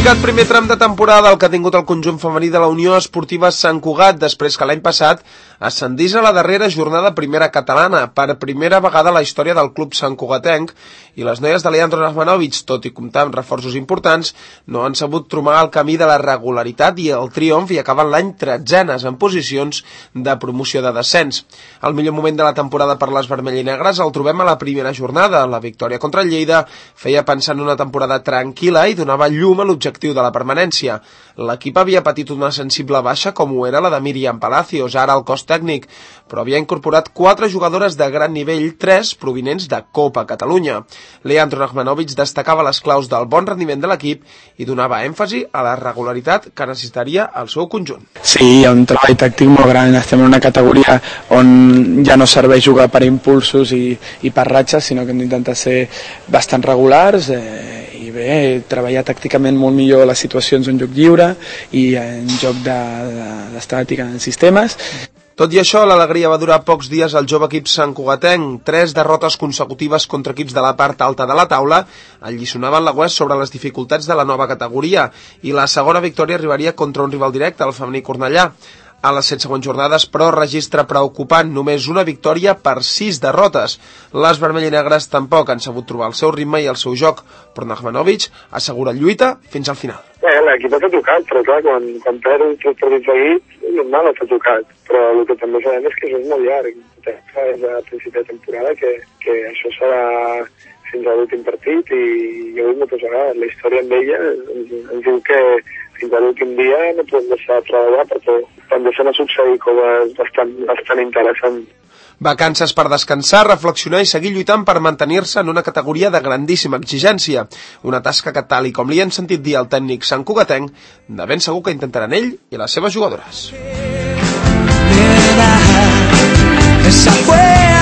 Complicat primer tram de temporada el que ha tingut el conjunt femení de la Unió Esportiva Sant Cugat després que l'any passat ascendís a la darrera jornada primera catalana per primera vegada a la història del club santcugatenc, i les noies de Leandro Nachmanovic, tot i comptar amb reforços importants, no han sabut trobar el camí de la regularitat i el triomf i acaben l'any 13enes en posicions de promoció de descens. El millor moment de la temporada per les vermell i negres el trobem a la primera jornada. La victòria contra el Lleida feia pensar en una temporada tranquil·la i donava llum a l'objectiu de la permanència. L'equip havia patit una sensible baixa com ho era la de Míriam Palacios, ara al cos tècnic, però havia incorporat 4 jugadores de gran nivell, 3 provinents de Copa Catalunya. Leandro Nachmanovic destacava les claus del bon rendiment de l'equip i donava èmfasi a la regularitat que necessitaria el seu conjunt. Sí, hi ha un treball tàctic molt gran. Estem en una categoria on ja no serveix jugar per impulsos i per ratxes, sinó que hem d'intentar ser bastant regulars i bé, treballar tàcticament molt millor les situacions en joc lliure i en joc d'estàtica en sistemes. Tot i això, l'alegria va durar pocs dies al jove equip santcugatenc. 3 derrotes consecutives contra equips de la part alta de la taula alliçonaven la West sobre les dificultats de la nova categoria, i la segona victòria arribaria contra un rival directe, el femení Cornellà. A les 7 següents jornades, però, registre preocupant, només una victòria per 6 derrotes. Les vermell i negres tampoc han sabut trobar el seu ritme i el seu joc, però Nachmanovic assegura lluita fins al final. L'equip ha tocat, però clar, quan perd un 3 partits seguits, normal ha tocat. Però el que també sabem és que això és molt llarg. Des de principi de temporada que això serà fins a l'últim partit, i jo ho he dit moltes vegades, la història amb ella ens diu que fins a l'últim dia no podem deixar de treballar, perquè també se n'ha succeït coses bastant interessants. Vacances per descansar, reflexionar i seguir lluitant per mantenir-se en una categoria de grandíssima exigència. Una tasca que, tal i com li han sentit dir al tècnic santcugatenc, de ben segur que intentaran ell i les seves jugadores.